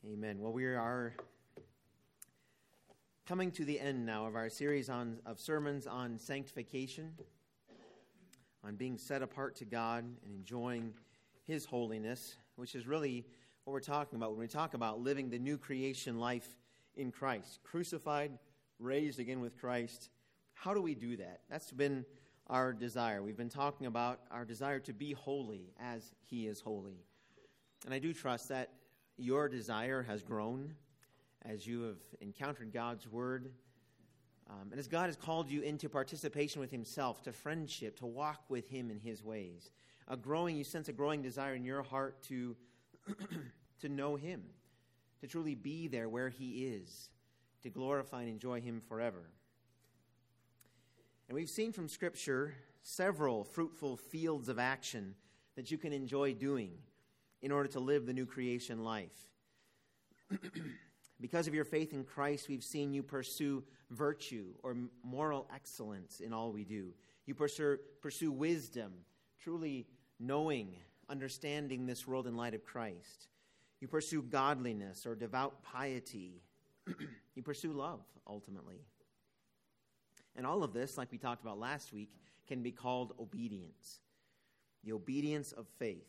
Amen. Well, we are coming to the end now of our series of sermons on sanctification, on being set apart to God and enjoying His holiness, which is really what we're talking about when we talk about living the new creation life in Christ. Crucified, raised again with Christ. How do we do that? That's been our desire. We've been talking about our desire to be holy as He is holy. And I do trust that your desire has grown as you have encountered God's Word, and as God has called you into participation with Himself, to friendship, to walk with Him in His ways. You sense a growing desire in your heart to know Him, to truly be there where He is, to glorify and enjoy Him forever. And we've seen from Scripture several fruitful fields of action that you can enjoy doing in order to live the new creation life. Because of your faith in Christ, we've seen you pursue virtue or moral excellence in all we do. You pursue wisdom, truly knowing, understanding this world in light of Christ. You pursue godliness or devout piety. You pursue love, ultimately. And all of this, like we talked about last week, can be called obedience. The obedience of faith.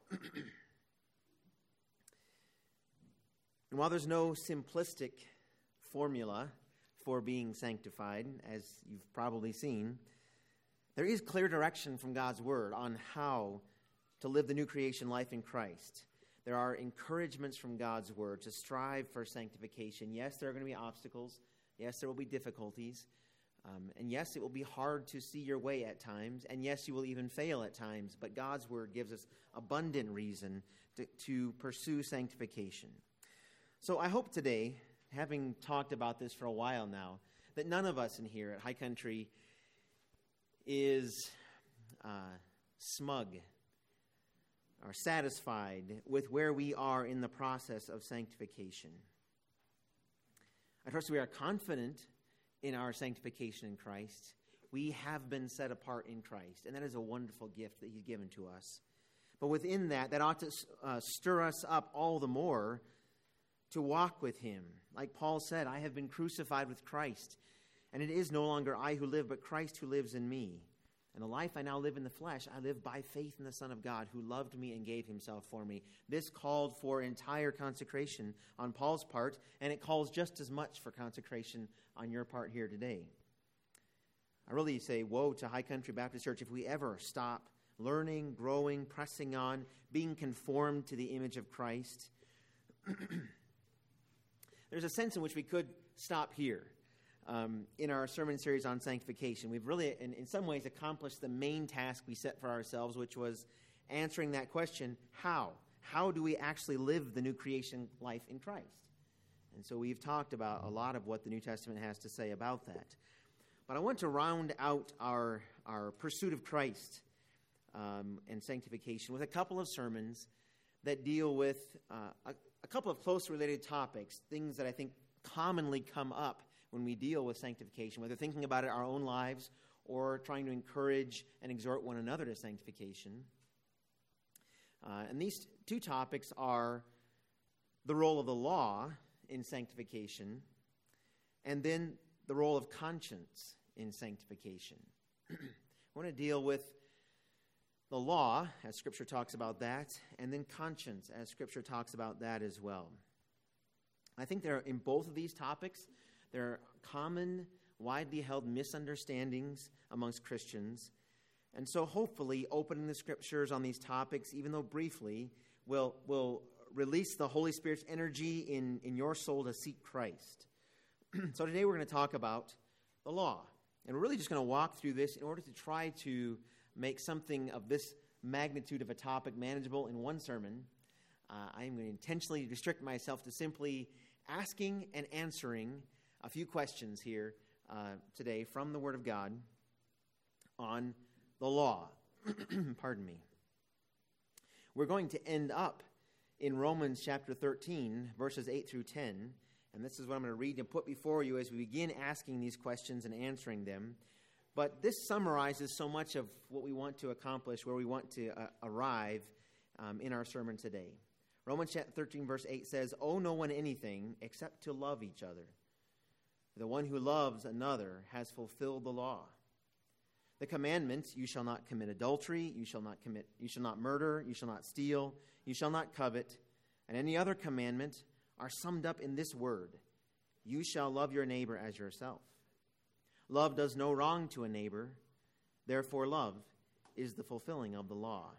And while there's no simplistic formula for being sanctified, as you've probably seen, there is clear direction from God's Word on how to live the new creation life in Christ. There are encouragements from God's Word to strive for sanctification. Yes, there are going to be obstacles. Yes, there will be difficulties. And yes, it will be hard to see your way at times. And yes, you will even fail at times. But God's Word gives us abundant reason to pursue sanctification. So I hope today, having talked about this for a while now, that none of us in here at High Country is smug or satisfied with where we are in the process of sanctification. I trust we are confident in our sanctification in Christ. We have been set apart in Christ, and that is a wonderful gift that He's given to us. But within that ought to stir us up all the more to walk with Him. Like Paul said, I have been crucified with Christ, and it is no longer I who live, but Christ who lives in me. And the life I now live in the flesh, I live by faith in the Son of God who loved me and gave Himself for me. This called for entire consecration on Paul's part, and it calls just as much for consecration on your part here today. I really say woe to High Country Baptist Church if we ever stop learning, growing, pressing on, being conformed to the image of Christ. There's a sense in which we could stop here in our sermon series on sanctification. We've really, in some ways, accomplished the main task we set for ourselves, which was answering that question, how? How do we actually live the new creation life in Christ? And so we've talked about a lot of what the New Testament has to say about that. But I want to round out our pursuit of Christ and sanctification with a couple of sermons that deal with a couple of close related topics, things that I think commonly come up when we deal with sanctification, whether thinking about it in our own lives or trying to encourage and exhort one another to sanctification. And these two topics are the role of the law in sanctification and then the role of conscience in sanctification. I want to deal with the law, as Scripture talks about that, and then conscience, as Scripture talks about that as well. I think there are, in both of these topics, there are common, widely held misunderstandings amongst Christians. And so hopefully opening the Scriptures on these topics, even though briefly, will release the Holy Spirit's energy in your soul to seek Christ. So today we're going to talk about the law. And we're really just going to walk through this in order to try to make something of this magnitude of a topic manageable in one sermon. I am going to intentionally restrict myself to simply asking and answering a few questions here today from the Word of God on the law. Pardon me. We're going to end up in Romans chapter 13, verses 8 through 10. And this is what I'm going to read and put before you as we begin asking these questions and answering them. But this summarizes so much of what we want to accomplish, where we want to arrive in our sermon today. Romans chapter 13, verse 8 says, "Owe no one anything except to love each other. The one who loves another has fulfilled the law. The commandments, you shall not commit adultery, you shall not murder, you shall not steal, you shall not covet, and any other commandment are summed up in this word, you shall love your neighbor as yourself. Love does no wrong to a neighbor, therefore love is the fulfilling of the law."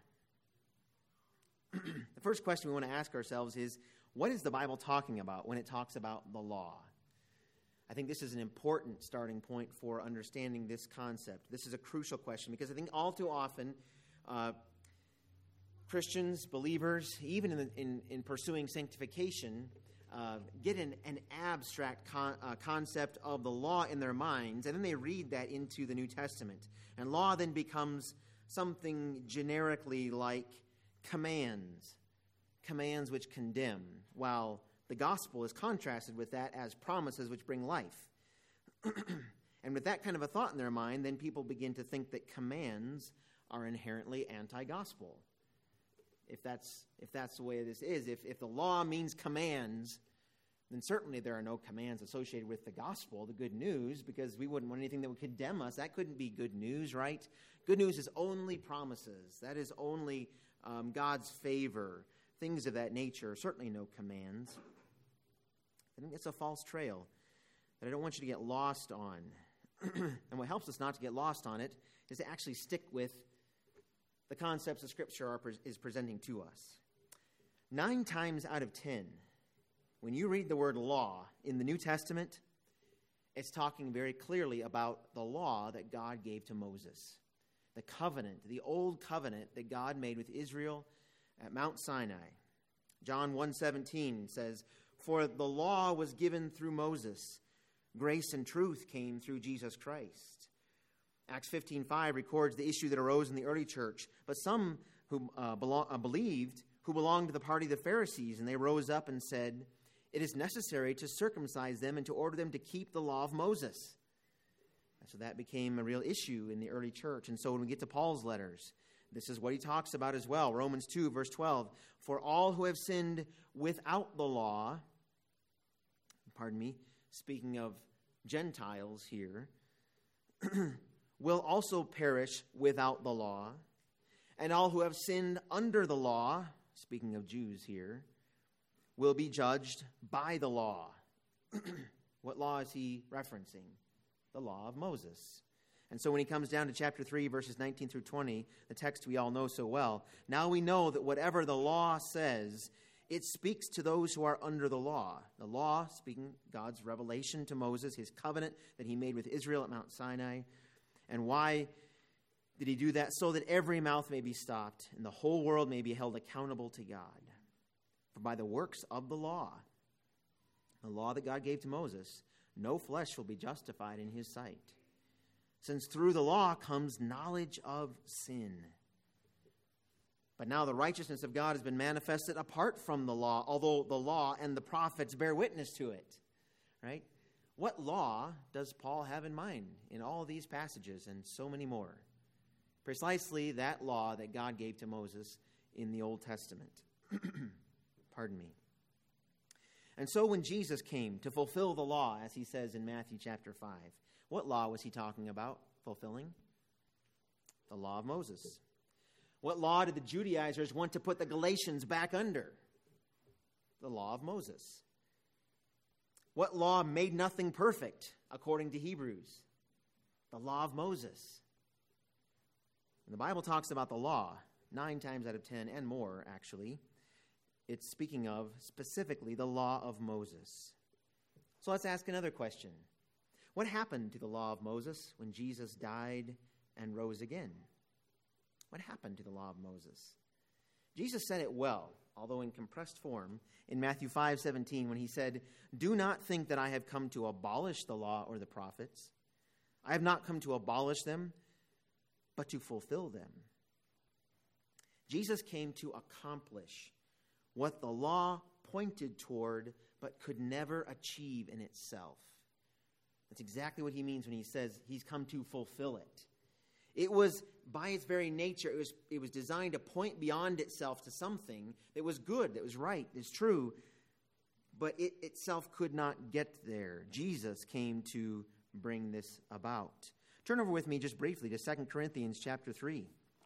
The first question we want to ask ourselves is, what is the Bible talking about when it talks about the law? I think this is an important starting point for understanding this concept. This is a crucial question because I think all too often Christians, believers, even in pursuing sanctification, get an abstract concept of the law in their minds, and then they read that into the New Testament. And law then becomes something generically like commands which condemn, while the gospel is contrasted with that as promises which bring life. And with that kind of a thought in their mind, then people begin to think that commands are inherently anti-gospel. If that's the way this is, if the law means commands, then certainly there are no commands associated with the gospel, the good news, because we wouldn't want anything that would condemn us. That couldn't be good news, right? Good news is only promises. That is only God's favor, things of that nature, certainly no commands. I think it's a false trail that I don't want you to get lost on. And what helps us not to get lost on it is to actually stick with the concepts that Scripture is presenting to us. 9 times out of 10, when you read the word law in the New Testament, it's talking very clearly about the law that God gave to Moses. The covenant, the old covenant that God made with Israel at Mount Sinai. John 1:17 says, "For the law was given through Moses. Grace and truth came through Jesus Christ." Acts 15:5 records the issue that arose in the early church. But some who believed, who belonged to the party of the Pharisees, and they rose up and said, "It is necessary to circumcise them and to order them to keep the law of Moses." So that became a real issue in the early church. And so when we get to Paul's letters, this is what he talks about as well. Romans 2, verse 12. "For all who have sinned without the law," speaking of Gentiles here, "will also perish without the law. And all who have sinned under the law," speaking of Jews here, "will be judged by the law." What law is he referencing? The law of Moses. And so when he comes down to chapter 3, verses 19 through 20, the text we all know so well, now we know that whatever the law says, it speaks to those who are under the law. The law, speaking God's revelation to Moses, his covenant that he made with Israel at Mount Sinai. And why did he do that? So that every mouth may be stopped and the whole world may be held accountable to God. For by the works of the law that God gave to Moses, no flesh will be justified in his sight, since through the law comes knowledge of sin. But now the righteousness of God has been manifested apart from the law, although the law and the prophets bear witness to it. Right? What law does Paul have in mind in all these passages and so many more? Precisely that law that God gave to Moses in the Old Testament. Pardon me. And so when Jesus came to fulfill the law, as he says in Matthew chapter 5, what law was he talking about fulfilling? The law of Moses. What law did the Judaizers want to put the Galatians back under? The law of Moses. What law made nothing perfect, according to Hebrews? The law of Moses. When the Bible talks about the law, 9 times out of 10 and more, actually, it's speaking of specifically the law of Moses. So let's ask another question. What happened to the law of Moses when Jesus died and rose again? What happened to the law of Moses? Jesus said it well, although in compressed form, in Matthew 5:17, when he said, "Do not think that I have come to abolish the law or the prophets. I have not come to abolish them, but to fulfill them." Jesus came to accomplish what the law pointed toward but could never achieve in itself. That's exactly what he means when he says he's come to fulfill it. It was, by its very nature, it was designed to point beyond itself to something that was good, that was right, that's true, but it itself could not get there. Jesus came to bring this about. Turn over with me just briefly to 2 Corinthians chapter 3.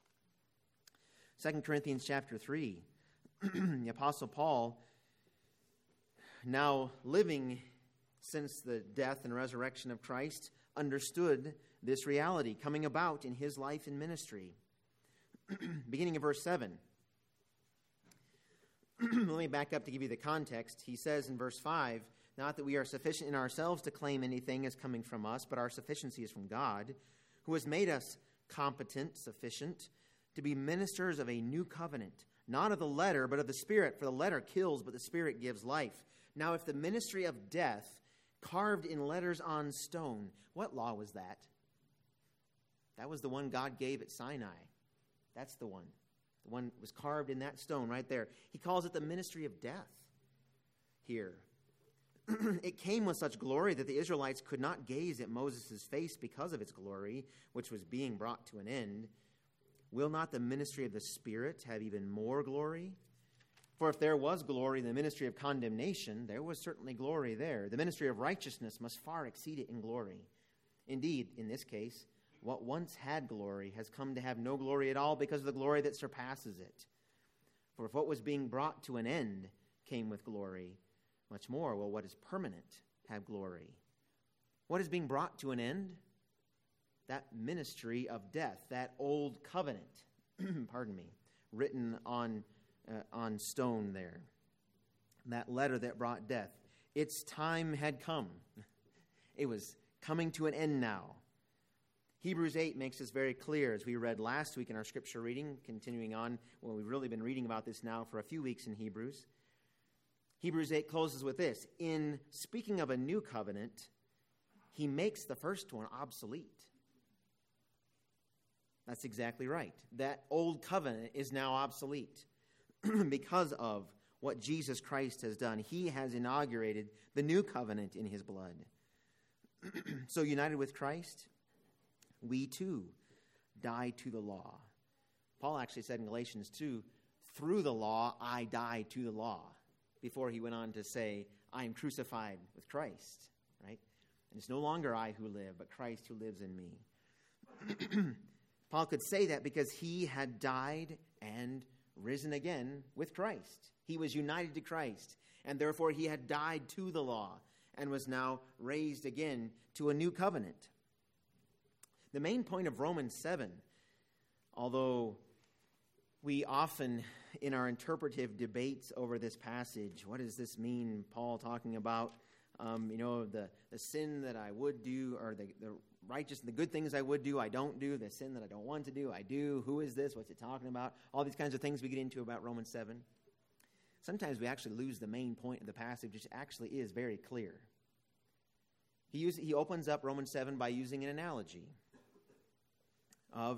2 Corinthians chapter 3. The Apostle Paul, now living since the death and resurrection of Christ, understood this reality coming about in his life and ministry. Beginning of verse 7. Let me back up to give you the context. He says in verse 5, not that we are sufficient in ourselves to claim anything as coming from us, but our sufficiency is from God, who has made us competent, sufficient, to be ministers of a new covenant, not of the letter, but of the Spirit. For the letter kills, but the Spirit gives life. Now, if the ministry of death, carved in letters on stone, what law was that? That was the one God gave at Sinai. That's the one. The one that was carved in that stone right there. He calls it the ministry of death here. It came with such glory that the Israelites could not gaze at Moses' face because of its glory, which was being brought to an end. Will not the ministry of the Spirit have even more glory? For if there was glory in the ministry of condemnation, there was certainly glory there. The ministry of righteousness must far exceed it in glory. Indeed, in this case, what once had glory has come to have no glory at all because of the glory that surpasses it. For if what was being brought to an end came with glory, much more will what is permanent have glory. What is being brought to an end? That ministry of death, that old covenant, written on stone there. That letter that brought death. Its time had come. It was coming to an end now. Hebrews 8 makes this very clear, as we read last week in our scripture reading, continuing on. Well, we've really been reading about this now for a few weeks in Hebrews. Hebrews 8 closes with this. In speaking of a new covenant, he makes the first one obsolete. That's exactly right. That old covenant is now obsolete because of what Jesus Christ has done. He has inaugurated the new covenant in his blood. So united with Christ, we too died to the law. Paul actually said in Galatians 2, through the law I died to the law, before he went on to say, I am crucified with Christ, right? And it's no longer I who live, but Christ who lives in me. Paul could say that because he had died and risen again with Christ. He was united to Christ, and therefore he had died to the law and was now raised again to a new covenant. The main point of Romans 7, although we often, in our interpretive debates over this passage, what does this mean, Paul talking about, the sin that I would do, or the righteous, the good things I would do, I don't do, the sin that I don't want to do, I do, who is this, what's it talking about, all these kinds of things we get into about Romans 7. Sometimes we actually lose the main point of the passage, which actually is very clear. He opens up Romans 7 by using an analogy of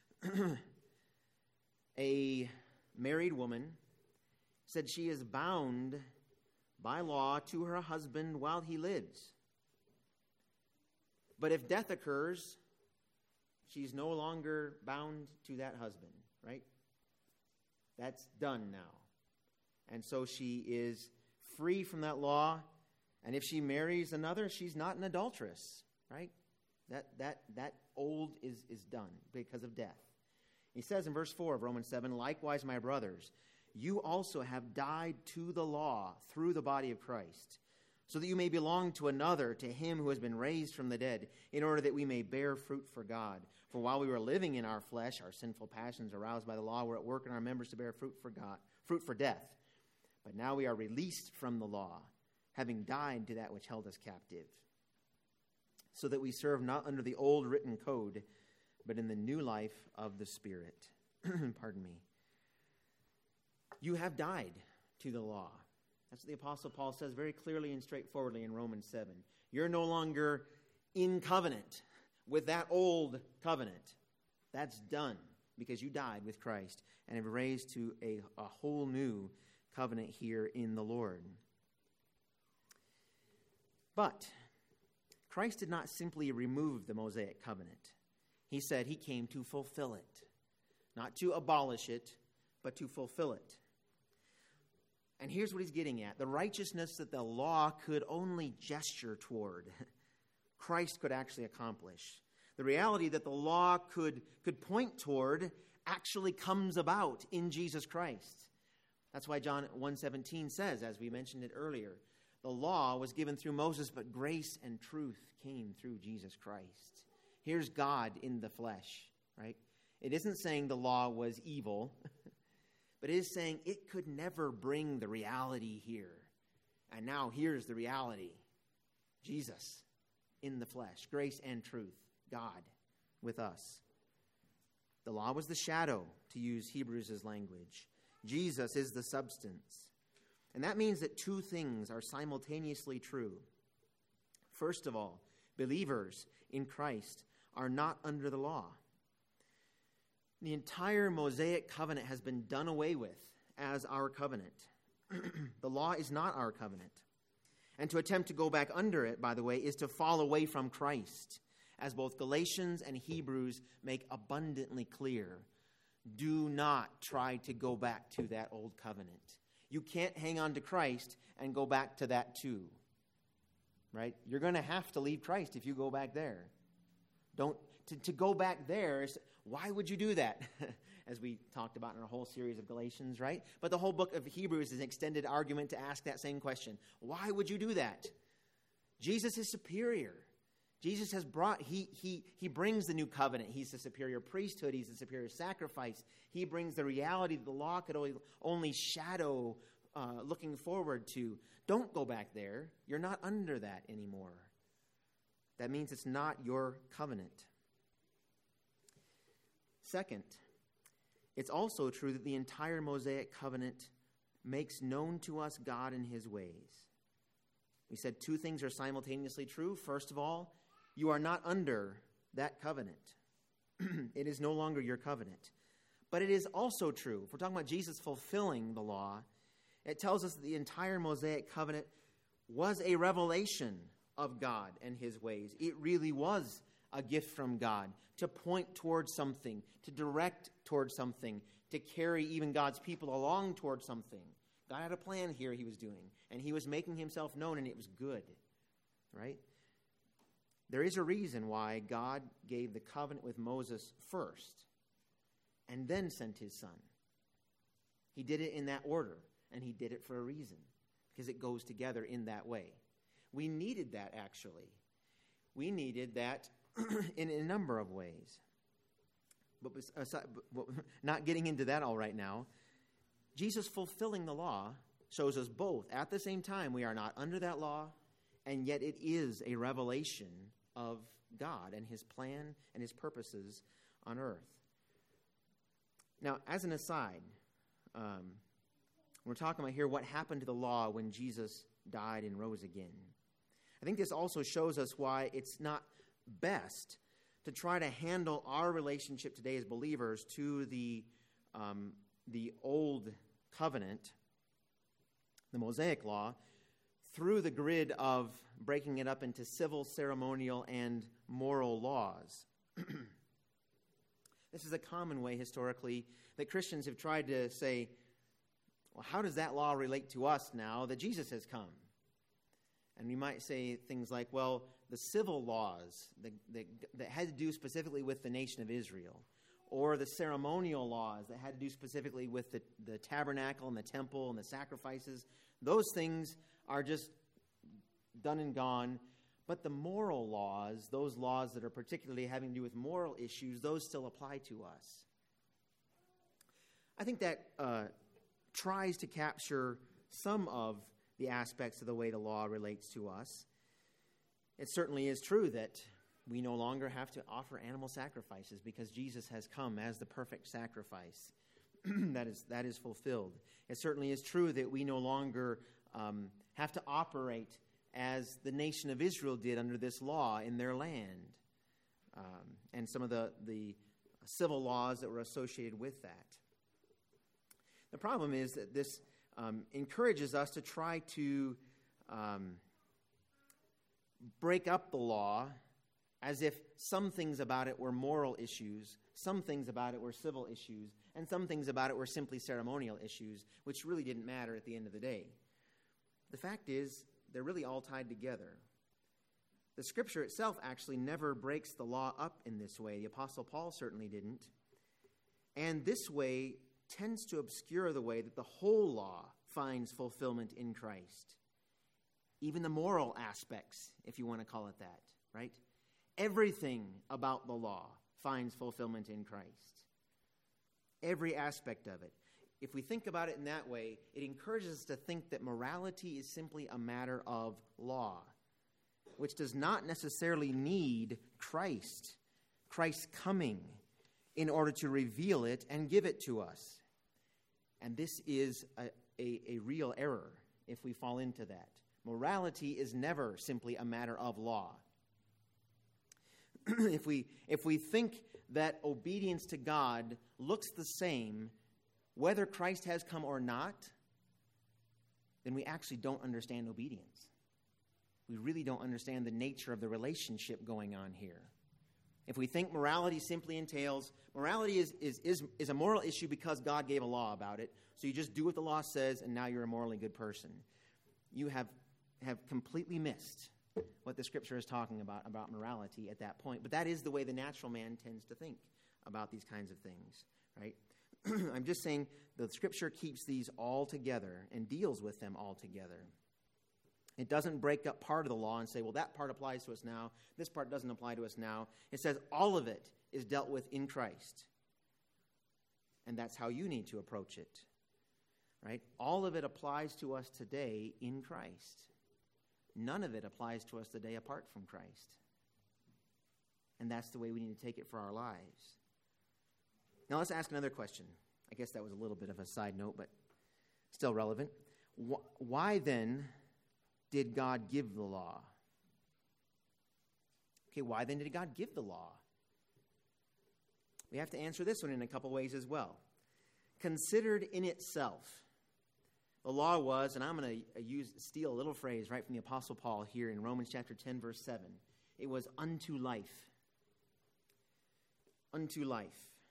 a married woman said she is bound by law to her husband while he lives. But if death occurs, she's no longer bound to that husband, right? That's done now. And so she is free from that law. And if she marries another, she's not an adulteress, right? That old is done because of death. He says in verse 4 of Romans 7, likewise, my brothers, you also have died to the law through the body of Christ, so that you may belong to another, to him who has been raised from the dead, in order that we may bear fruit for God. For while we were living in our flesh, our sinful passions aroused by the law were at work in our members to bear fruit for God, fruit for death. But now we are released from the law, having died to that which held us captive, so that we serve not under the old written code, but in the new life of the Spirit. Pardon me. You have died to the law. That's what the Apostle Paul says very clearly and straightforwardly in Romans 7. You're no longer in covenant with that old covenant. That's done because you died with Christ and have raised to a whole new covenant here in the Lord. But Christ did not simply remove the Mosaic covenant. He said he came to fulfill it. Not to abolish it, but to fulfill it. And here's what he's getting at. The righteousness that the law could only gesture toward, Christ could actually accomplish. The reality that the law could point toward actually comes about in Jesus Christ. That's why John 1:17 says, as we mentioned it earlier, the law was given through Moses, but grace and truth came through Jesus Christ. Here's God in the flesh, right? It isn't saying the law was evil, but it is saying it could never bring the reality here. And now here's the reality. Jesus in the flesh, grace and truth, God with us. The law was the shadow, to use Hebrews' language. Jesus is the substance. And that means that two things are simultaneously true. First of all, believers in Christ are not under the law. The entire Mosaic covenant has been done away with as our covenant. The law is not our covenant. And to attempt to go back under it, by the way, is to fall away from Christ, as both Galatians and Hebrews make abundantly clear. Do not try to go back to that old covenant. You can't hang on to Christ and go back to that too. Right? You're going to have to leave Christ if you go back there. To go back there, why would you do that? As we talked about in our whole series of Galatians, right? But the whole book of Hebrews is an extended argument to ask that same question. Why would you do that? Jesus is superior. Jesus has he brings the new covenant. He's the superior priesthood. He's the superior sacrifice. He brings the reality that the law could only shadow looking forward to. Don't go back there. You're not under that anymore. That means it's not your covenant. Second, it's also true that the entire Mosaic covenant makes known to us God and his ways. We said two things are simultaneously true. First of all, you are not under that covenant. It is no longer your covenant. But it is also true, if we're talking about Jesus fulfilling the law, it tells us that the entire Mosaic covenant was a revelation of God and his ways. It really was a gift from God to point towards something, to direct towards something, to carry even God's people along towards something. God had a plan here he was doing, and he was making himself known, and it was good, right? There is a reason why God gave the covenant with Moses first and then sent his son. He did it in that order, and he did it for a reason, because it goes together in that way. We needed that, actually. We needed that in a number of ways. But not getting into that all right now, Jesus fulfilling the law shows us both. At the same time, we are not under that law, and yet it is a revelation of God and his plan and his purposes on earth. Now, as an aside, we're talking about here what happened to the law when Jesus died and rose again. I think this also shows us why it's not best to try to handle our relationship today as believers to the old covenant, the Mosaic law, through the grid of breaking it up into civil, ceremonial, and moral laws. This is a common way historically that Christians have tried to say, well, how does that law relate to us now that Jesus has come? And we might say things like, well, the civil laws that had to do specifically with the nation of Israel, or the ceremonial laws that had to do specifically with the tabernacle and the temple and the sacrifices, those things are just done and gone. But the moral laws, those laws that are particularly having to do with moral issues, those still apply to us. I think that tries to capture some of the aspects of the way the law relates to us. It certainly is true that we no longer have to offer animal sacrifices because Jesus has come as the perfect sacrifice. that is fulfilled. It certainly is true that we no longer have to operate as the nation of Israel did under this law in their land, and some of the civil laws that were associated with that. The problem is that this encourages us to try to break up the law as if some things about it were moral issues, some things about it were civil issues, and some things about it were simply ceremonial issues, which really didn't matter at the end of the day. The fact is, they're really all tied together. The Scripture itself actually never breaks the law up in this way. The Apostle Paul certainly didn't. And this way tends to obscure the way that the whole law finds fulfillment in Christ. Even the moral aspects, if you want to call it that, right? Everything about the law finds fulfillment in Christ. Every aspect of it. If we think about it in that way, it encourages us to think that morality is simply a matter of law, which does not necessarily need Christ's coming in order to reveal it and give it to us. And this is a real error if we fall into that. Morality is never simply a matter of law. If we think that obedience to God looks the same whether Christ has come or not, then we actually don't understand obedience. We really don't understand the nature of the relationship going on here. If we think morality simply entails, morality is a moral issue because God gave a law about it, so you just do what the law says and now you're a morally good person. You have completely missed what the Scripture is talking about morality at that point. But that is the way the natural man tends to think about these kinds of things, right? I'm just saying the Scripture keeps these all together and deals with them all together. It doesn't break up part of the law and say, well, that part applies to us now, this part doesn't apply to us now. It says all of it is dealt with in Christ. And that's how you need to approach it, right? All of it applies to us today in Christ. None of it applies to us today apart from Christ. And that's the way we need to take it for our lives. Now let's ask another question. I guess that was a little bit of a side note, but still relevant. Why then did God give the law? Okay, why then did God give the law? We have to answer this one in a couple ways as well. Considered in itself, the law was, and I'm going to steal a little phrase right from the Apostle Paul here in Romans chapter 10, verse 7. It was unto life. Unto life.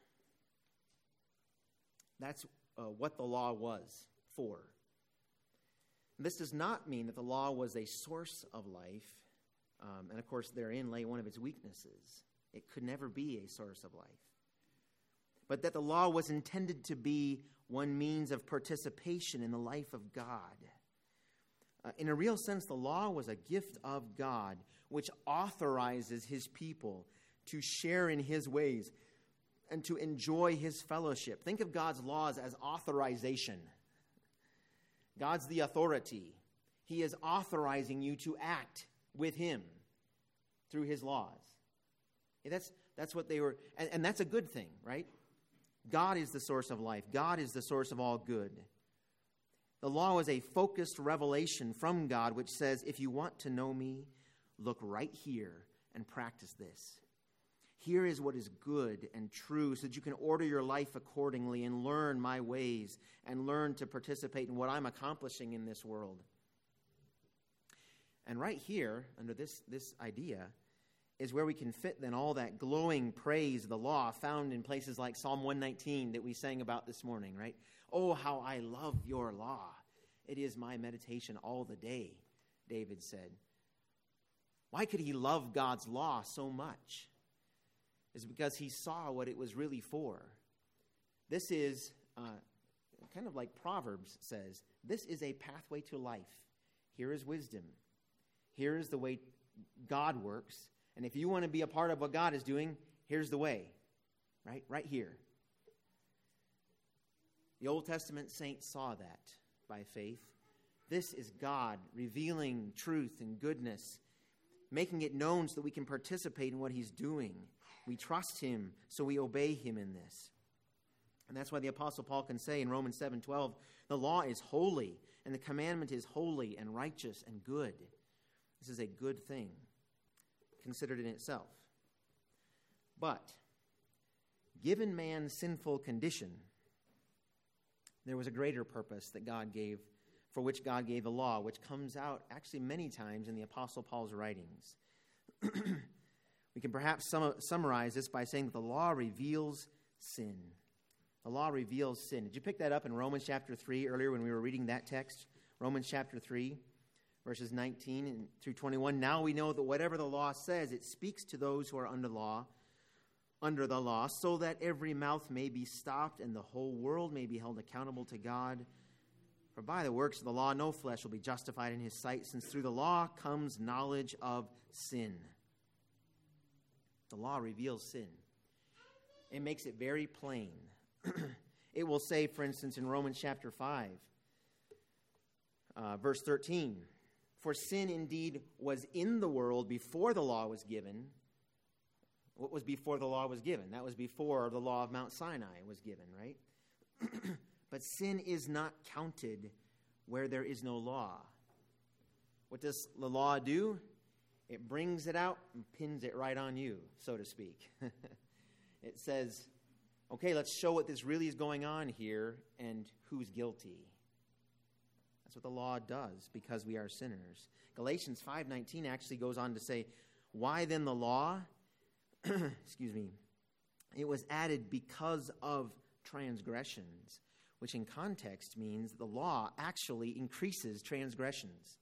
That's what the law was for. This does not mean that the law was a source of life, and of course therein lay one of its weaknesses. It could never be a source of life. But that the law was intended to be one means of participation in the life of God. In a real sense, the law was a gift of God which authorizes his people to share in his ways and to enjoy his fellowship. Think of God's laws as authorization. God's the authority. He is authorizing you to act with him through his laws. That's what they were, and that's a good thing, right? God is the source of life. God is the source of all good. The law is a focused revelation from God which says, if you want to know me, look right here and practice this. Here is what is good and true so that you can order your life accordingly and learn my ways and learn to participate in what I'm accomplishing in this world. And right here, under this idea, is where we can fit then all that glowing praise of the law found in places like Psalm 119 that we sang about this morning, right? Oh, how I love your law. It is my meditation all the day, David said. Why could he love God's law so much? It's because he saw what it was really for. This is kind of like Proverbs says, this is a pathway to life. Here is wisdom. Here is the way God works. And if you want to be a part of what God is doing, here's the way, right? Right here. The Old Testament saints saw that by faith. This is God revealing truth and goodness, making it known so that we can participate in what he's doing. We trust him, so we obey him in this. And that's why the Apostle Paul can say in Romans 7:12, the law is holy, and the commandment is holy and righteous and good. This is a good thing, considered in itself. But, given man's sinful condition, there was a greater purpose that God gave, for which God gave the law, which comes out actually many times in the Apostle Paul's writings. We can perhaps summarize this by saying that the law reveals sin. The law reveals sin. Did you pick that up in Romans chapter 3 earlier when we were reading that text? Romans chapter 3, verses 19 through 21. Now we know that whatever the law says, it speaks to those who are under the law, so that every mouth may be stopped and the whole world may be held accountable to God. For by the works of the law, no flesh will be justified in his sight, since through the law comes knowledge of sin. The law reveals sin. It makes it very plain. It will say, for instance, in Romans chapter 5, verse 13, for sin indeed was in the world before the law was given. What was before the law was given? That was before the law of Mount Sinai was given, right? But sin is not counted where there is no law. What does the law do? It brings it out and pins it right on you, so to speak. It says, okay, let's show what this really is going on here and who's guilty. That's what the law does because we are sinners. Galatians 5:19 actually goes on to say, why then the law? Excuse me. It was added because of transgressions, which in context means the law actually increases transgressions.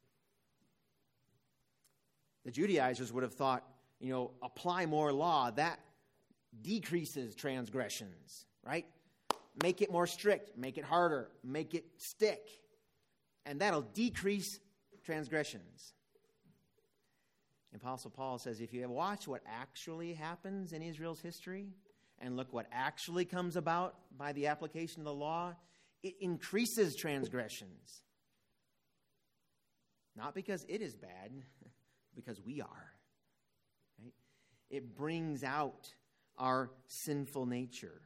The Judaizers would have thought, apply more law, that decreases transgressions, right? Make it more strict, make it harder, make it stick, and that'll decrease transgressions. Apostle Paul says, if you watch what actually happens in Israel's history and look what actually comes about by the application of the law, it increases transgressions. Not because it is bad, because we are. Right? It brings out our sinful nature.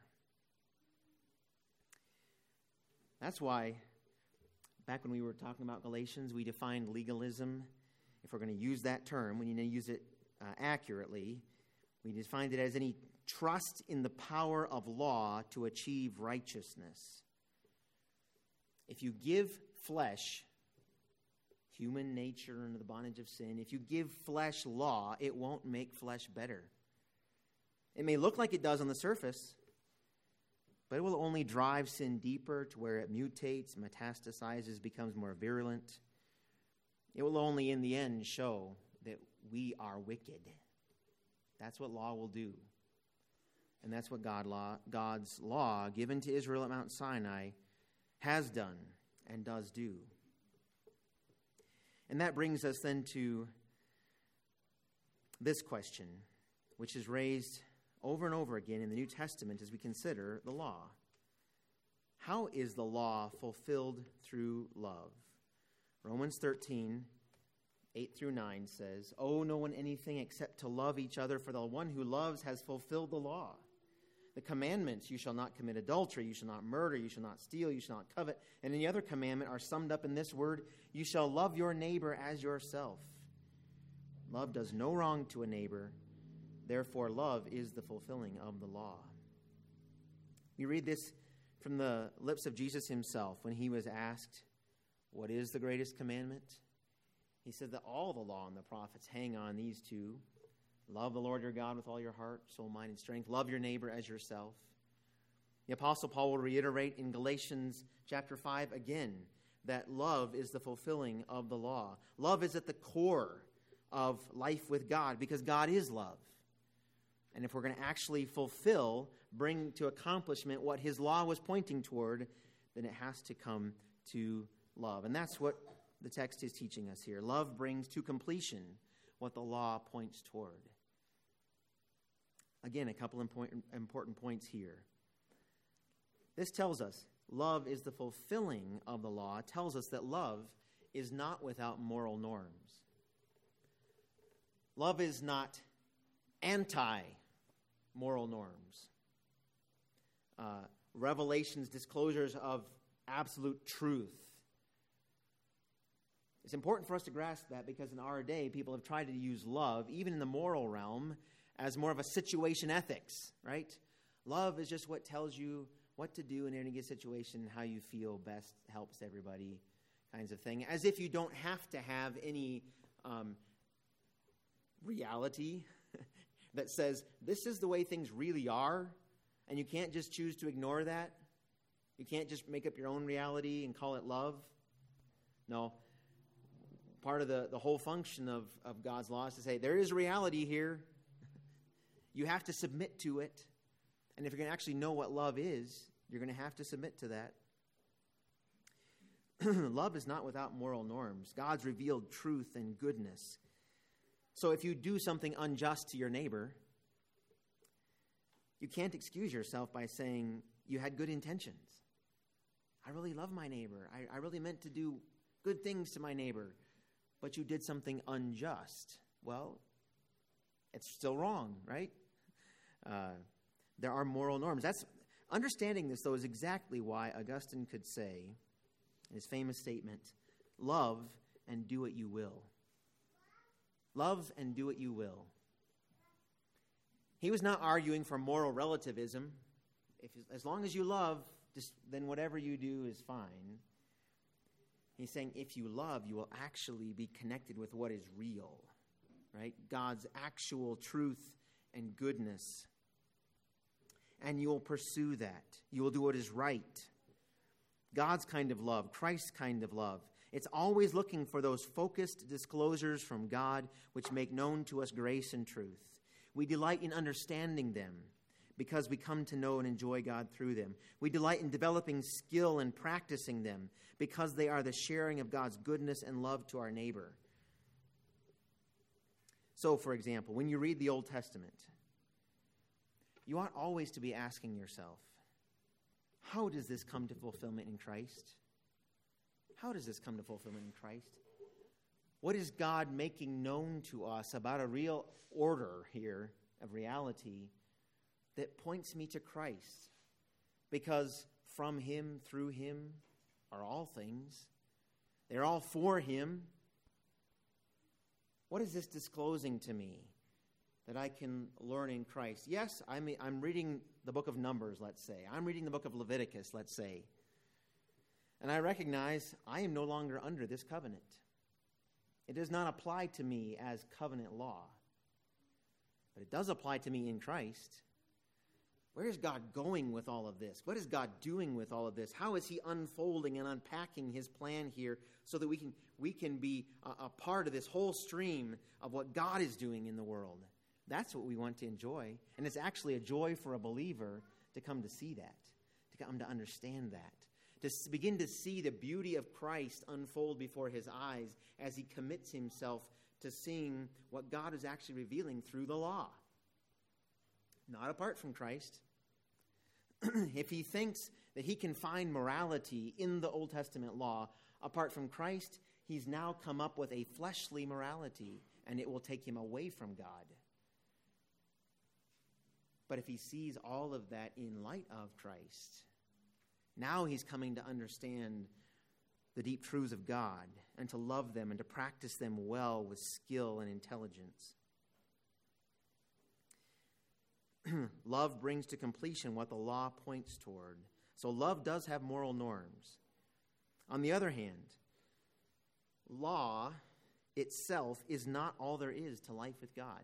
That's why, back when we were talking about Galatians, we defined legalism. If we're going to use that term, we need to use it accurately. We defined it as any trust in the power of law to achieve righteousness. If you give flesh, human nature under the bondage of sin, if you give flesh law, it won't make flesh better. It may look like it does on the surface, but it will only drive sin deeper to where it mutates, metastasizes, becomes more virulent. It will only in the end show that we are wicked. That's what law will do. And that's what God's law given to Israel at Mount Sinai has done and does do. And that brings us then to this question, which is raised over and over again in the New Testament as we consider the law. How is the law fulfilled through love? Romans 13, 8 through 9 says, owe no one anything except to love each other, for the one who loves has fulfilled the law. The commandments, you shall not commit adultery, you shall not murder, you shall not steal, you shall not covet, and any other commandment are summed up in this word, you shall love your neighbor as yourself. Love does no wrong to a neighbor, therefore love is the fulfilling of the law. We read this from the lips of Jesus himself when he was asked, what is the greatest commandment? He said that all the law and the prophets hang on these two. Love the Lord your God with all your heart, soul, mind, and strength. Love your neighbor as yourself. The Apostle Paul will reiterate in Galatians chapter 5 again that love is the fulfilling of the law. Love is at the core of life with God because God is love. And if we're going to actually bring to accomplishment what his law was pointing toward, then it has to come to love. And that's what the text is teaching us here. Love brings to completion what the law points toward. Again, a couple important points here. This tells us love is the fulfilling of the law. It tells us that love is not without moral norms. Love is not anti-moral norms. Revelations, disclosures of absolute truth. It's important for us to grasp that because in our day, people have tried to use love, even in the moral realm, as more of a situation ethics, right? Love is just what tells you what to do in any given situation, how you feel best helps everybody kinds of thing, as if you don't have to have any reality, that says this is the way things really are, and you can't just choose to ignore that. You can't just make up your own reality and call it love. No. Part of the whole function of God's law is to say there is reality here. You have to submit to it. And if you're going to actually know what love is, you're going to have to submit to that. Love is not without moral norms. God's revealed truth and goodness. So if you do something unjust to your neighbor, you can't excuse yourself by saying you had good intentions. I really love my neighbor. I really meant to do good things to my neighbor, but you did something unjust. Well, it's still wrong, right? There are moral norms. Understanding this, though, is exactly why Augustine could say, in his famous statement, love and do what you will. Love and do what you will. He was not arguing for moral relativism. As long as you love, then whatever you do is fine. He's saying if you love, you will actually be connected with what is real, right? God's actual truth and goodness. And you will pursue that. You will do what is right. God's kind of love, Christ's kind of love. It's always looking for those focused disclosures from God which make known to us grace and truth. We delight in understanding them because we come to know and enjoy God through them. We delight in developing skill and practicing them because they are the sharing of God's goodness and love to our neighbor. So, for example, when you read the Old Testament, you ought always to be asking yourself, how does this come to fulfillment in Christ? How does this come to fulfillment in Christ? What is God making known to us about a real order here of reality that points me to Christ? Because from him, through him, are all things. They're all for him. What is this disclosing to me that I can learn in Christ? Yes, I'm reading the book of Numbers, let's say. I'm reading the book of Leviticus, let's say. And I recognize I am no longer under this covenant. It does not apply to me as covenant law. But it does apply to me in Christ. Where is God going with all of this? What is God doing with all of this? How is he unfolding and unpacking his plan here so that we can be a part of this whole stream of what God is doing in the world? That's what we want to enjoy. And it's actually a joy for a believer to come to see that, to come to understand that, to begin to see the beauty of Christ unfold before his eyes as he commits himself to seeing what God is actually revealing through the law. Not apart from Christ. If he thinks that he can find morality in the Old Testament law apart from Christ, he's now come up with a fleshly morality, and it will take him away from God. But if he sees all of that in light of Christ, now he's coming to understand the deep truths of God and to love them and to practice them well with skill and intelligence. Love brings to completion what the law points toward. So love does have moral norms. On the other hand, law itself is not all there is to life with God.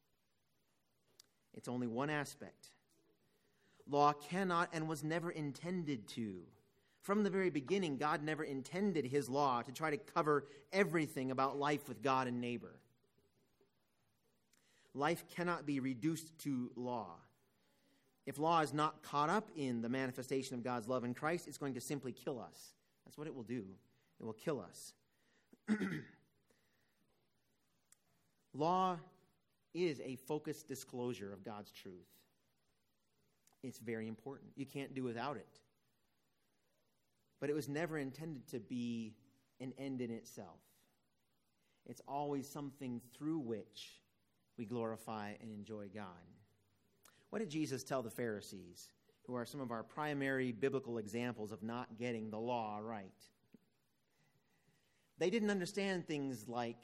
It's only one aspect. Law cannot and was never intended to. From the very beginning, God never intended his law to try to cover everything about life with God and neighbor. Life cannot be reduced to law. If law is not caught up in the manifestation of God's love in Christ, it's going to simply kill us. That's what it will do. It will kill us. Law is a focused disclosure of God's truth. It's very important. You can't do without it. But it was never intended to be an end in itself. It's always something through which we glorify and enjoy God. What did Jesus tell the Pharisees, who are some of our primary biblical examples of not getting the law right? They didn't understand things like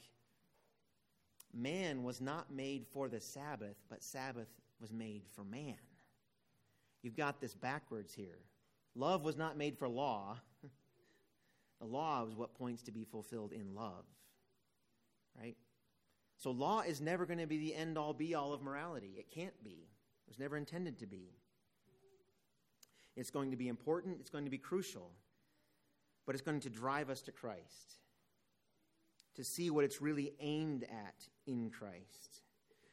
man was not made for the Sabbath, but Sabbath was made for man. You've got this backwards here. Love was not made for law. The law is what points to be fulfilled in love. Right? So law is never going to be the end-all, be-all of morality. It can't be. It was never intended to be. It's going to be important. It's going to be crucial. But it's going to drive us to Christ, to see what it's really aimed at in Christ.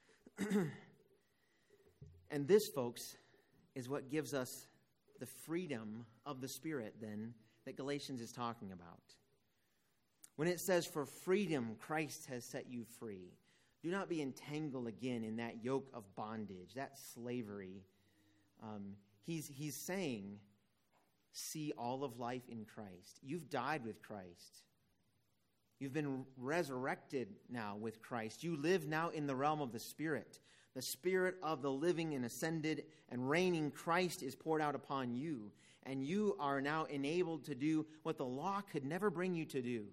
And this, folks, is what gives us the freedom of the Spirit, then, that Galatians is talking about. When it says, for freedom Christ has set you free, do not be entangled again in that yoke of bondage, that slavery. He's saying, see all of life in Christ. You've died with Christ. You've been resurrected now with Christ. You live now in the realm of the Spirit. The Spirit of the living and ascended and reigning Christ is poured out upon you. And you are now enabled to do what the law could never bring you to do.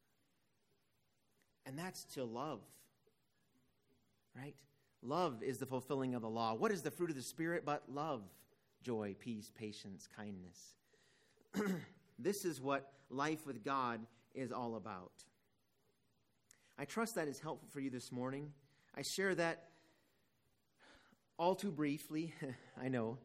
And that's to love. Right? Love is the fulfilling of the law. What is the fruit of the Spirit but love, joy, peace, patience, kindness? This is what life with God is all about. I trust that is helpful for you this morning. I share that all too briefly, I know,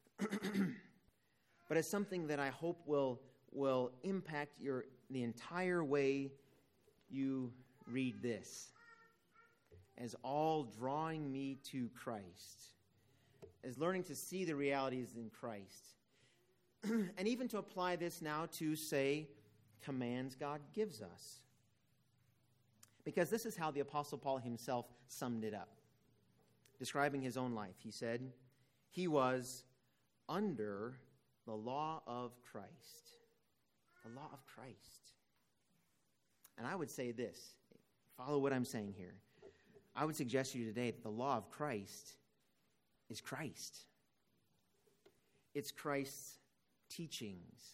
but it's something that I hope will impact the entire way you read this, as all drawing me to Christ, as learning to see the realities in Christ, and even to apply this now to, say, commands God gives us. Because this is how the Apostle Paul himself summed it up. Describing his own life, he said, he was under the law of Christ. The law of Christ. And I would say this, follow what I'm saying here. I would suggest to you today that the law of Christ is Christ. It's Christ's teachings,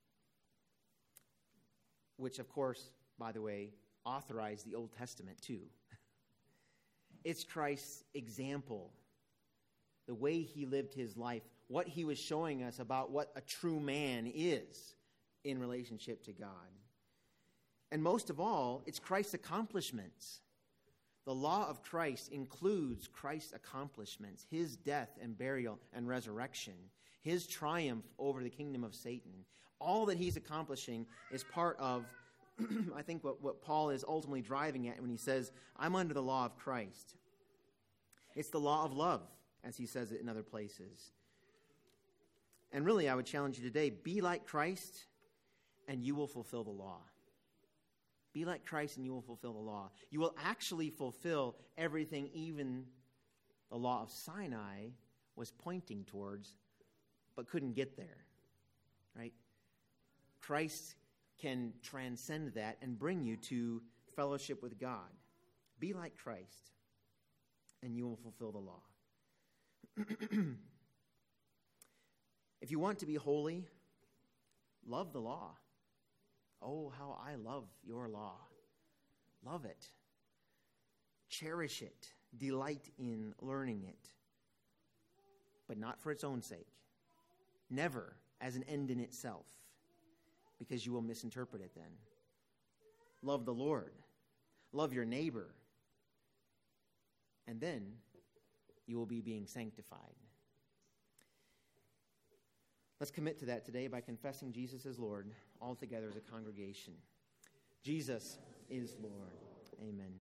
which, of course, by the way, authorize the Old Testament too. It's Christ's example, the way he lived his life, what he was showing us about what a true man is in relationship to God. And most of all, it's Christ's accomplishments. The law of Christ includes Christ's accomplishments, his death and burial and resurrection, his triumph over the kingdom of Satan. All that he's accomplishing is part of, I think, what Paul is ultimately driving at when he says, I'm under the law of Christ. It's the law of love, as he says it in other places. And really, I would challenge you today, be like Christ, and you will fulfill the law. Be like Christ, and you will fulfill the law. You will actually fulfill everything even the law of Sinai was pointing towards, but couldn't get there. Right? Christ can transcend that and bring you to fellowship with God. Be like Christ, and you will fulfill the law. If you want to be holy, love the law. Oh, how I love your law. Love it. Cherish it. Delight in learning it. But not for its own sake. Never as an end in itself, because you will misinterpret it then. Love the Lord. Love your neighbor. And then you will be being sanctified. Let's commit to that today by confessing Jesus as Lord, all together as a congregation. Jesus is Lord. Amen.